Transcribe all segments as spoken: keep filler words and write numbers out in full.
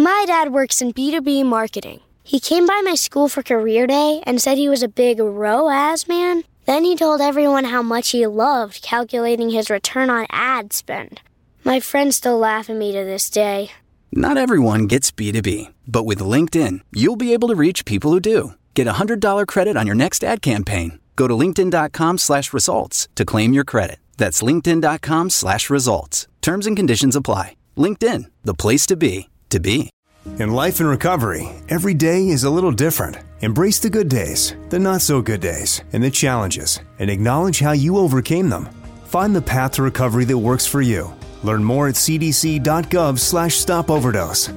My dad works in B two B marketing. He came by my school for career day and said he was a big R O A S man. Then he told everyone how much he loved calculating his return on ad spend. My friends still laugh at me to this day. Not everyone gets B two B, but with LinkedIn, you'll be able to reach people who do. Get a one hundred dollars credit on your next ad campaign. Go to linkedin.com slash results to claim your credit. That's linkedin.com slash results. Terms and conditions apply. LinkedIn, the place to be, to be. In life and recovery, every day is a little different. Embrace the good days, the not so good days, and the challenges, and acknowledge how you overcame them. Find the path to recovery that works for you. Learn more at cdc.gov slash stop overdose.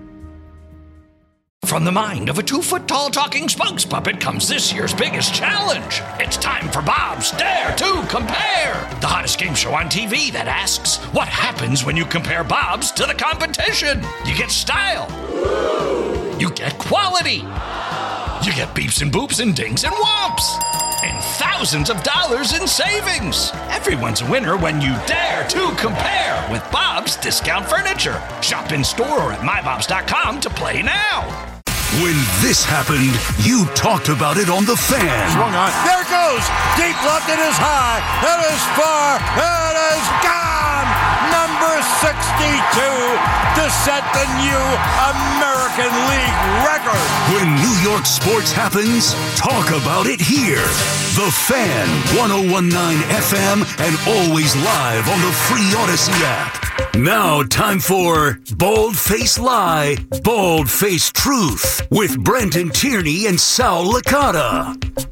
From the mind of a two-foot-tall talking spokes puppet comes this year's biggest challenge. It's time for Bob's Dare to Compare, the hottest game show on T V that asks, what happens when you compare Bob's to the competition? You get style. You get quality. You get beeps and boops and dings and whomps. And thousands of dollars in savings. Everyone's a winner when you dare to compare with Bob's Discount Furniture. Shop in store or at my bobs dot com to play now. When this happened, you talked about it on The Fan. Swung on. There it goes. Deep left. It is high. It is far. It is gone. Number sixty-two to set the new American League record. When New York sports happens, talk about it here. The Fan, ten nineteen F M, and always live on the free Odyssey app. Now, time for Bald Face Lie, Bald Face Truth with Brenton Tierney and Sal Licata.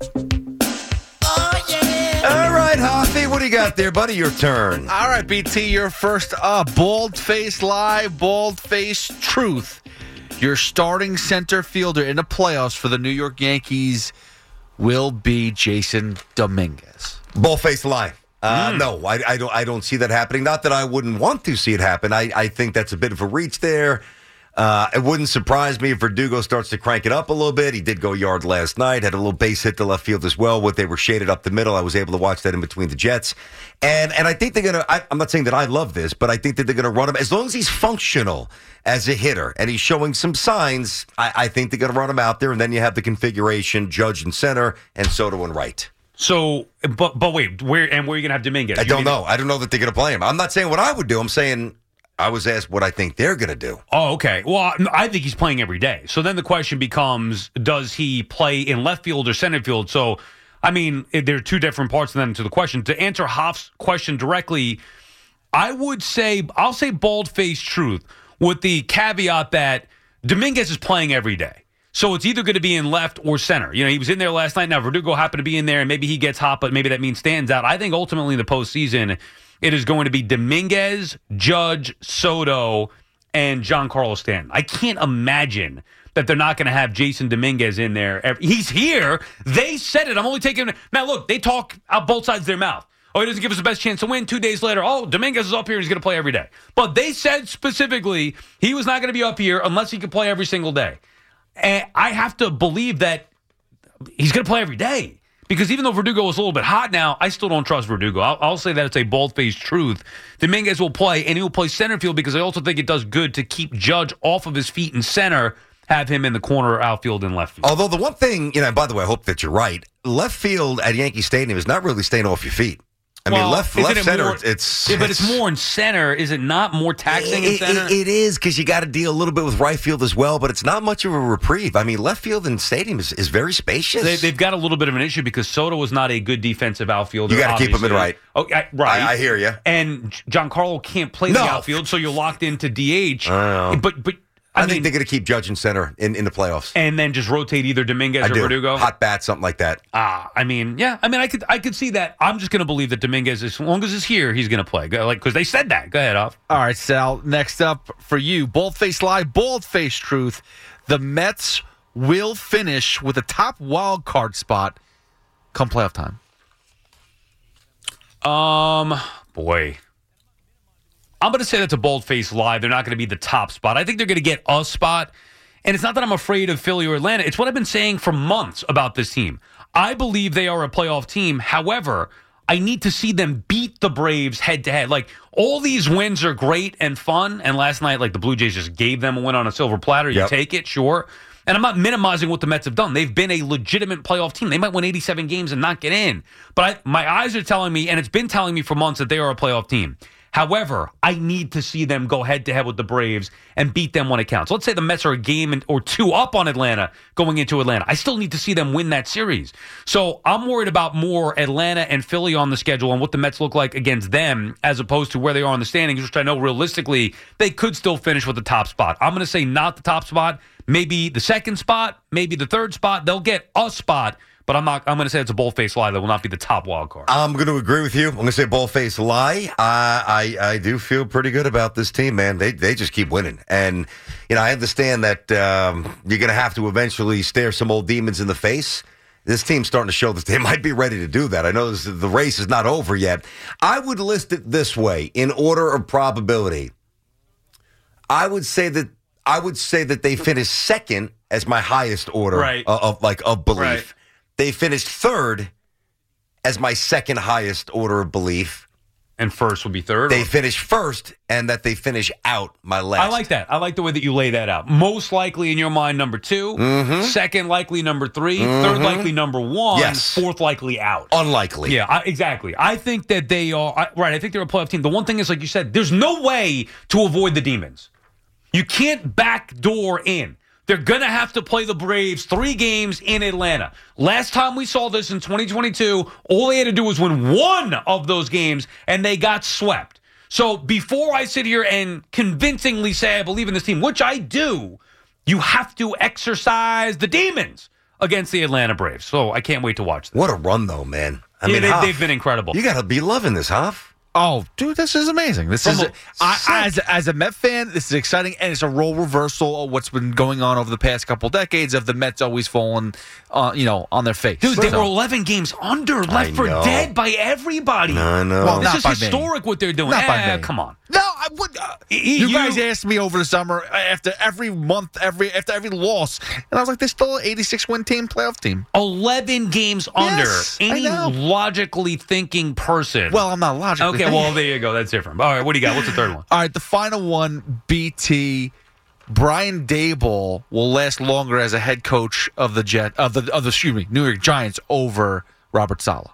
Oh, yeah. All right, Hoffy, what do you got there, buddy? Your turn. All right, B T, you're first up. Bald Face Lie, Bald Face Truth. Your starting center fielder in the playoffs for the New York Yankees will be Jason Dominguez. Bald Face Lie. Uh, Mm. No, I, I don't. I don't see that happening. Not that I wouldn't want to see it happen. I, I think that's a bit of a reach there. Uh, it wouldn't surprise me if Verdugo starts to crank it up a little bit. He did go yard last night. Had a little base hit to left field as well. What they were shaded up the middle. I was able to watch that in between the Jets, and and I think they're gonna. I, I'm not saying that I love this, but I think that they're gonna run him as long as he's functional as a hitter and he's showing some signs. I, I think they're gonna run him out there, and then you have the configuration: Judge in center and Soto in right. So, but but wait, where and where are you going to have Dominguez? I You don't mean- know. I don't know that they're going to play him. I'm not saying what I would do. I'm saying I was asked what I think they're going to do. Oh, okay. Well, I think he's playing every day. So then the question becomes, does he play in left field or center field? So, I mean, there are two different parts then to the question. To answer Hoff's question directly, I would say, I'll say bald-faced truth with the caveat that Dominguez is playing every day. So it's either going to be in left or center. You know, he was in there last night. Now, Verdugo happened to be in there, and maybe he gets hot, but maybe that means Stan's out. I think ultimately in the postseason, it is going to be Dominguez, Judge, Soto, and Giancarlo Stanton. I can't imagine that they're not going to have Jason Dominguez in there. Every, he's here. They said it. I'm only taking – now, look, they talk out both sides of their mouth. Oh, he doesn't give us the best chance to win. Two days later, oh, Dominguez is up here and he's going to play every day. But they said specifically he was not going to be up here unless he could play every single day. And I have to believe that he's going to play every day because even though Verdugo is a little bit hot now, I still don't trust Verdugo. I'll, I'll say that it's a bald-faced truth. Dominguez will play, and he will play center field because I also think it does good to keep Judge off of his feet in center, have him in the corner, outfield, and left field. Although the one thing, you know, and by the way, I hope that you're right, left field at Yankee Stadium is not really staying off your feet. I well, mean, left isn't left it center, more, it's... Yeah, but it's more in center. Is it not more taxing it, in center? It, it is, because you got to deal a little bit with right field as well, but it's not much of a reprieve. I mean, left field in stadium is, is very spacious. They, they've got a little bit of an issue because Soto is not a good defensive outfielder. You got to keep him in right. Oh, I, right. I, I hear you. And Giancarlo can't play No. the outfield, so you're locked into D H. I know. But, but I, I, think mean, they're going to keep Judge in center in, in the playoffs. and then just rotate either Dominguez I or do. Verdugo. Hot bat, something like that. Ah, I mean, yeah. I mean, I could, I could see that. I'm just going to believe that Dominguez, as long as he's here, he's going to play. Go- Like, because they said that. Go ahead, off. All right, Sal, next up for you, Bald-Faced Lie, Bald-Faced Truth. The Mets will finish with a top wild card spot come playoff time. Um, boy. I'm going to say that's a bold-faced lie. They're not going to be the top spot. I think they're going to get a spot. And it's not that I'm afraid of Philly or Atlanta. It's what I've been saying for months about this team. I believe they are a playoff team. However, I need to see them beat the Braves head to head. Like, all these wins are great and fun. And last night, like, the Blue Jays just gave them a win on a silver platter. You Yep. take it, sure. And I'm not minimizing what the Mets have done. They've been a legitimate playoff team. They might win eighty-seven games and not get in. But I, my eyes are telling me, and it's been telling me for months, that they are a playoff team. However, I need to see them go head-to-head with the Braves and beat them when it counts. Let's say the Mets are a game or two up on Atlanta going into Atlanta. I still need to see them win that series. So I'm worried about more Atlanta and Philly on the schedule and what the Mets look like against them as opposed to where they are in the standings, which I know realistically they could still finish with the top spot. I'm going to say not the top spot, maybe the second spot, maybe the third spot. They'll get a spot. But I'm not. I'm going to say it's a bold-faced lie that will not be the top wild card. I'm going to agree with you. I'm going to say bold-faced lie. Uh, I I do feel pretty good about this team, man. They they just keep winning, and you know I understand that um, you're going to have to eventually stare some old demons in the face. This team's starting to show that they might be ready to do that. I know this, the race is not over yet. I would list it this way in order of probability. I would say that I would say that they finished second as my highest order right. of, of like of belief. Right. They finished third as my second highest order of belief. And first would be third? They or? finished first, and that they finish out my last. I like that. I like the way that you lay that out. Most likely in your mind, number two. Mm-hmm. Second likely, number three. Mm-hmm. Third likely, number one. Yes. Fourth likely out. Unlikely. Yeah, I, exactly. I think that they are, I, right, I think they're a playoff team. The one thing is, like you said, there's no way to avoid the demons. You can't backdoor in. They're going to have to play the Braves three games in Atlanta. Last time we saw this in twenty twenty-two, all they had to do was win one of those games, and they got swept. So before I sit here and convincingly say I believe in this team, which I do, you have to exercise the demons against the Atlanta Braves. So I can't wait to watch this. What a run, though, man. I yeah, mean, they, Hoff, they've been incredible. You got to be loving this, Hoff. Oh, dude, this is amazing. This From is a- I, sick. as as a Met fan, this is exciting, and it's a role reversal of what's been going on over the past couple decades of the Mets always falling, uh, you know, on their face. Dude, they So- were eleven games under, I left for know. dead by everybody. I know. Well, This not is by me. historic what they're doing. Not by Eh, me. come on. No, I would. Uh, Y- you, you- guys asked me over the summer uh, after every month, every after every loss, and I was like, "They're still an eighty-six win team, playoff team." eleven games under. Yes, I Any know. logically thinking person. Well, I'm not logically. okay, well, there you go. That's different. All right, what do you got? What's the third one? All right, the final one, B T. Brian Daboll will last longer as a head coach of the Jet of the of the excuse me New York Giants over Robert Saleh.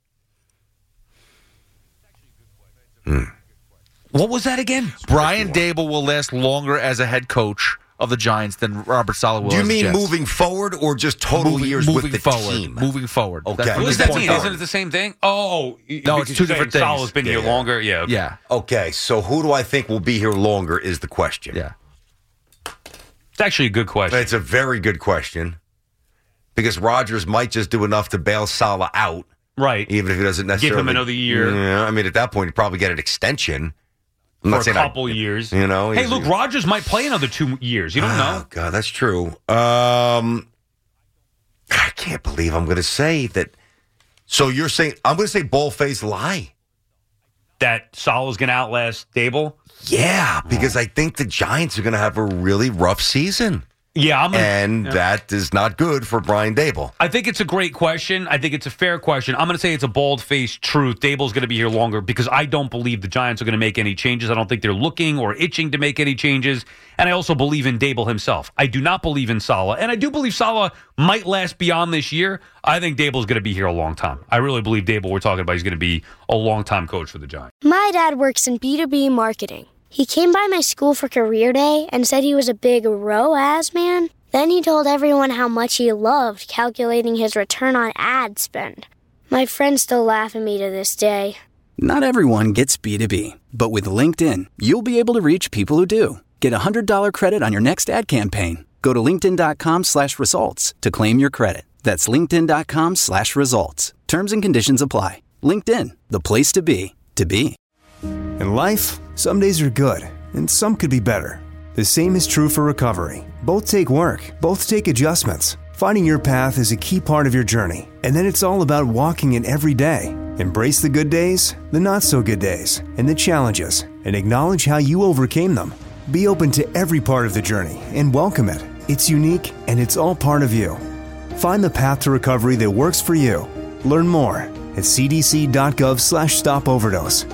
What was that again? Brian Daboll will last longer as a head coach of the Giants than Robert Saleh will. Do you as the mean Jets. moving forward or just total moving, years moving with the forward, team? Moving forward. Okay. That's What does the that point mean? forward. Isn't it the same thing? Oh, No, it's two different things. Salah's been here Yeah. longer. Yeah. Okay. Yeah, Okay, so who do I think will be here longer is the question. yeah. It's actually a good question. It's a very good question because Rodgers might just do enough to bail Salah out, right. even if he doesn't necessarily. him another year. Yeah, I mean, at that point, he'd probably get an extension. I'm For not a saying I- couple years. You know, Hey, he's- look, Rodgers might play another two years. You don't Oh, know. God, that's true. Um, I can't believe I'm going to say that. So you're saying I'm going to say bull-faced lie? That Salah's going to outlast Dable? Yeah, because I think the Giants are going to have a really rough season, Yeah, I'm gonna, and yeah. that is not good for Brian Daboll. I think it's a great question. I think it's a fair question. I'm going to say it's a bald-faced truth. Dable's going to be here longer because I don't believe the Giants are going to make any changes. I don't think they're looking or itching to make any changes. And I also believe in Dable himself. I do not believe in Saleh. And I do believe Saleh might last beyond this year. I think Dable's going to be here a long time. I really believe Dable, we're talking about, he's going to be a long-time coach for the Giants. My dad works in B two B marketing. He came by my school for career day and said he was a big R O A S man. Then he told everyone how much he loved calculating his return on ad spend. My friends still laugh at me to this day. Not everyone gets B two B, but with LinkedIn, you'll be able to reach people who do. Get a one hundred dollars credit on your next ad campaign. Go to linkedin.com slash results to claim your credit. That's linkedin.com slash results. Terms and conditions apply. LinkedIn, the place to be, to be. In life, some days are good, and some could be better. The same is true for recovery. Both take work, both take adjustments. Finding your path is a key part of your journey, and then it's all about walking it every day. Embrace the good days, the not-so-good days, and the challenges, and acknowledge how you overcame them. Be open to every part of the journey and welcome it. It's unique, and it's all part of you. Find the path to recovery that works for you. Learn more at c d c dot gov slash stop overdose.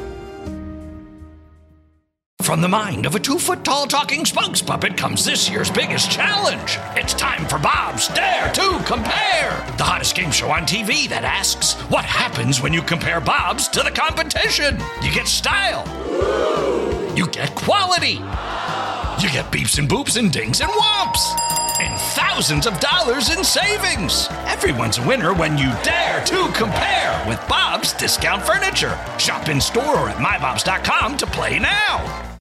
From the mind of a two-foot-tall talking spokes puppet comes this year's biggest challenge. It's time for Bob's Dare to Compare, the hottest game show on T V that asks, what happens when you compare Bob's to the competition? You get style. You get quality. You get beeps and boops and dings and whomps. And thousands of dollars in savings. Everyone's a winner when you dare to compare with Bob's Discount Furniture. Shop in store or at my bobs dot com to play now.